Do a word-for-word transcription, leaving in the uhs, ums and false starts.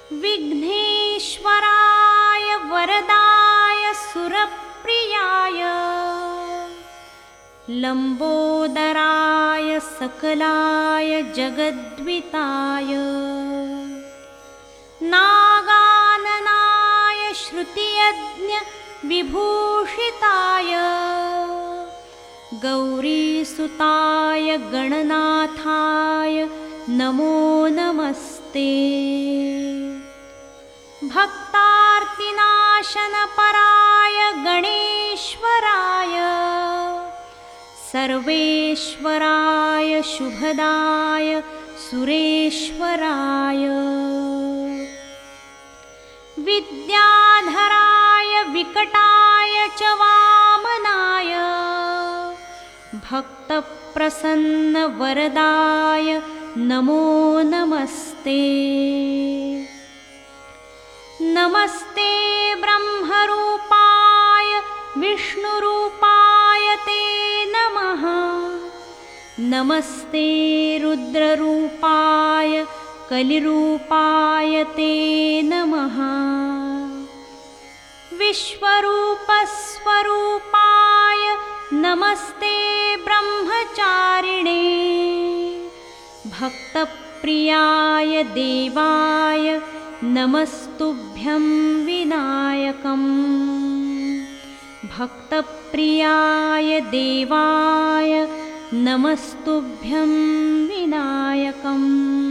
विघ्नेश्वराय वरदाय सुरप्रियाय लंबोदराय सकलाय जगद्विताय नागाननाय श्रुतियज्ञ विभूषिताय गौरीसुताय गणनाथाय नमो नमस्ते। भक्तार्तिनाशनपराय गणेश्वराय सर्वेश्वराय शुभदाय सुरेश्वराय विद्याधराय विकटाय च वामनाय भक्तप्रसन्नवरदाय नमो नमस्ते। नमस्ते ब्रह्मरूपाय विष्णुरूपाय ते नमः। नमस्ते रुद्ररूपाय कलिरूपाय ते नमः। विश्वरूपस्वरूपाय नमस्ते ब्रह्मचारिणे भक्तप्रियाय देवाय नमस्तुभ्यं विनायकम्। भक्तप्रियाय देवाय नमस्तुभ्यं विनायकम्।